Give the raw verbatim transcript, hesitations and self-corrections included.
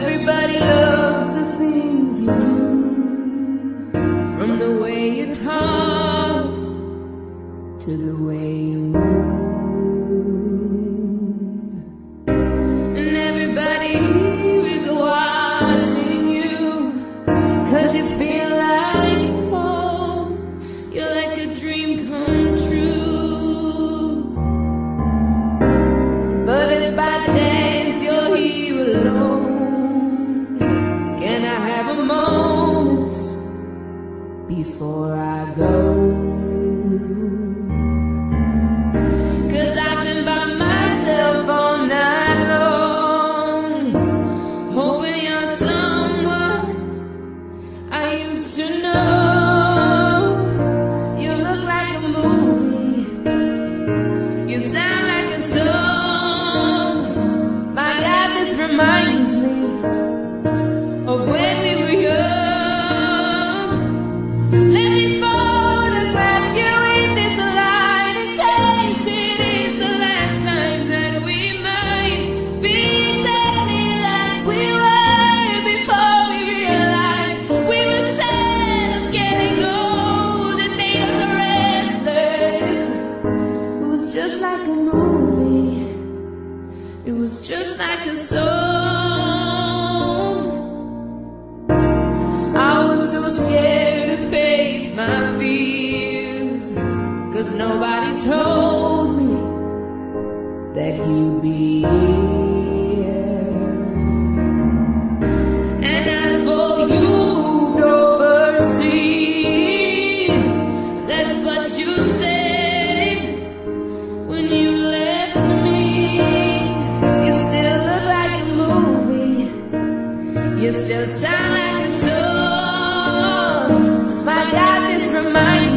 Everybody loves the things you do, from the way you talk to the way you move. And everybody here is watching you, 'cause you feel like home. You're like a dream come true. But if by chance you're here alone, can I have a moment before I go? 'Cause I've been by myself all night long, hoping you're someone I used to know. You look like a movie, you sound like a song. My God, this reminds me of when we were young. Let me photograph you in this light, in case it is the last time that we might be exactly like we were before we realized we were sad of getting old and made us restless. It was just like a movie, it was just like a song. I was so scared to face my fears, 'cause nobody told me that you'd be here. And as for you moved overseas, that's what you said when you left me. You still look like a movie, you still sound like a song. My God, this reminds